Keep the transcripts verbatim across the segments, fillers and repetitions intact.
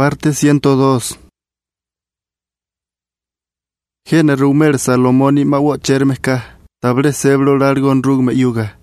Parte ciento dos. Gene rumer Salomoni mawa chermeska, table seblo largo en rugme yuga.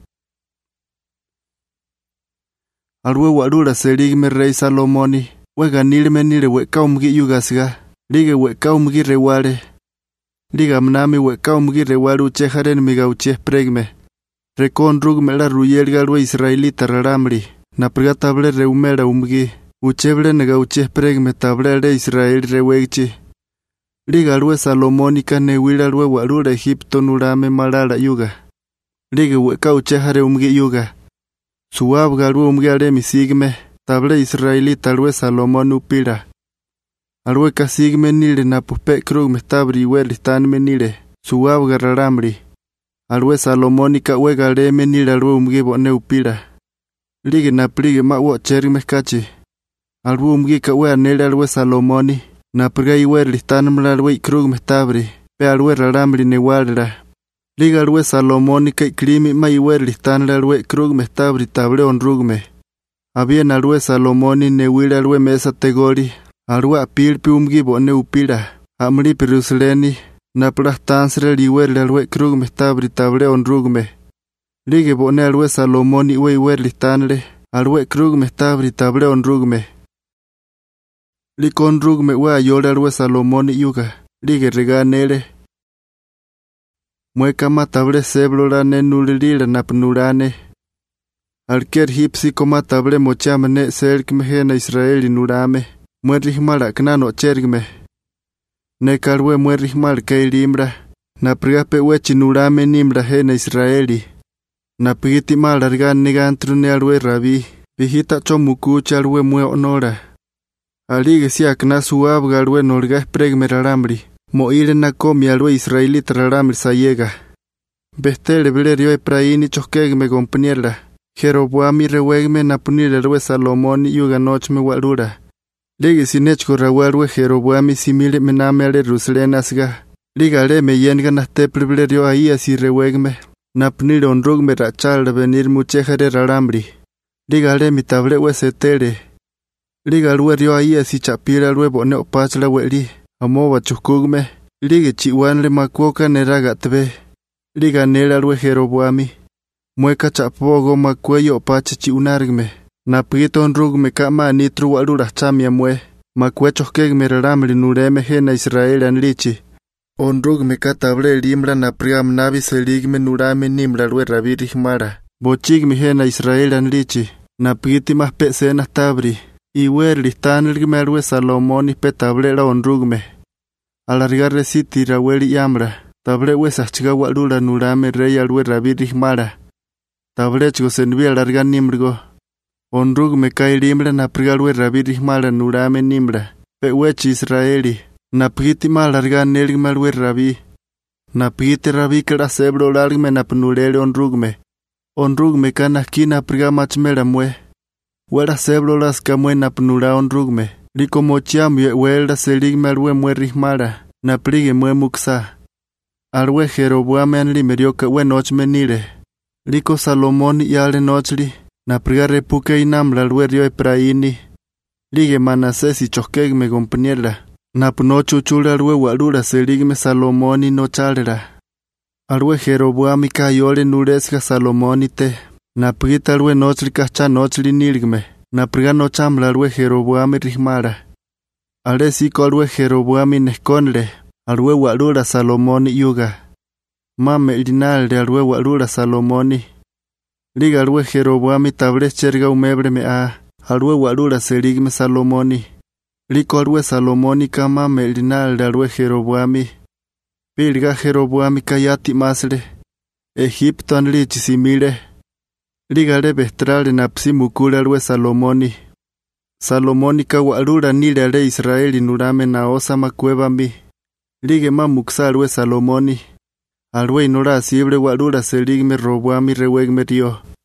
Alwe warura serigme rey Salomoni, wega nilme nile weka umgi yugasga, lige weka umgi reware. Liga mnami weka umgi reware ucheharen miga ucheh pregme. Recon rugme la ruyelga alwe israelita raramri, na prega table reumera umgi. Uchebre nega ucheh pregme table re Israel rewegchi. Liga alwe Salomónica newila alwe warura Egipto nurame marara yuga. Liga weka uchehare umgi yuga. Suabga alwe umgi are misigme, table Israelita alwe Salomón upira. Alwe kasigme nile na pupe krugme tabri welistan nile, suabga raramri. Alwe Salomónica wega reme nile alwe umgi bone upira. Liga na plige ma wo cherime kachi. Alwe umgi ka we anele alwe Salomoni, na prega iwe listan mlalwe krug mestabri, pe alwe raramri newalra. Liga alwe Salomoni ka klimi ma iwe listan alwe krug mestabri table onrugme. Habien alwe Salomoni newile alwe mesa tegori, alwe apilpi umgi bone upira, amri perusleni, na plastansre liwe alwe krug mestabri table onrugme. Liga bone alwe Salomoni we iwe listanle, alwe krug mestabri table onrugme. Likon rugme wa yole alwe Salomoni yuga, lige reganele. Mueka matable seblo la ne nulilila napnurane. Alker hipsi koma table mochamene serkme na Israeli nurame, muerrihmala knano chergme. Nekalwe muerrihmal keilimra, na prigape wechi nurame nimra hena Israeli. Na pigiti malargan negantrune alwe rabi, vijita chomukucha alwe mue onora. Alige siak na suabga alwe norga pregme raramri, mo ile na komi alwe israelita raramri sayega. Bestele blerio e praini choskegme compañera, Jeroboami rewegme na punile alwe Salomoni yuga nochme warura. Lige sinechko rawarwe Jeroboami simile mename ale ruslenasga, liga ale me yenga na teple blerio ahí así rewegme, na punile onrugme rachal venir muchejere raramri. Liga ale mi table we setere. Liga alwe rio ahí así chapira alwe bone opachla weli, amoba chukugme, liga chiwanle makuoka neraga tebe, liga nera alwe Jeroboami, mueka chapogo makueyo opache chiunargme, na pito onrugme kama nitru walura chamia mue, makue choskegme raramli nureme hena Israel anlichi, onrugme katable limra na priam navi seligme nurame nimra alwe rabirihmara, bochigme hena Israel anlichi, na piti mas pesena tabri. Iwe listan el alwe Salomoni pe table la onrugme. Alargar resiti raweli yamra. Table we sachga walura nurame rey alwe rabirihmara. Table chgo senvi alargar nimrgo. Onrugme kai limra na prigalwe rabirihmara nurame nimra. Pe wechi Israeli. Na piti ma alargar nelgme alwe rabi. Na piti rabi kera sebro largme na pnulele onrugme. Onrugme kana kina priga machmera mue. Wera seblo las kamwena pnura onrugme, liko mochiam ye welda seligme alwe muerrihmara, na plige mue muksa. Alwe Jeroboame anli merioka we nochme nire. Liko Salomoni yale nochli, na priga repuke inamla alwe rio epraini. Lige manasesi choskegme compañera, na pnochu chula alwe walura seligme Salomoni no chalera. Alwe Jeroboame kayole nuresga Salomoni te. Na prita alwe nochli kacha nochli nilgme, na priga nochamla alwe Jeroboame rihmara. Ale siko alwe Jeroboame neskonle, alwe walura Salomoni yuga. Mame linalde alwe walura Salomoni. Liga alwe Jeroboame table cherga umebre me a, alwe walura seligme Salomoni. Liko alwe Salomoni kama me linalde alwe Jeroboame. Pilga Jeroboame kayati masle. Egipto anlichi simile. Liga le bestrale na psimukula alwe Salomoni. Salomoni ka walura nile ale Israeli nurame na osa makueva mi. Lige ma muksa alwe Salomoni. Alwe inora sibre walura seligme Roboami rewegme rio.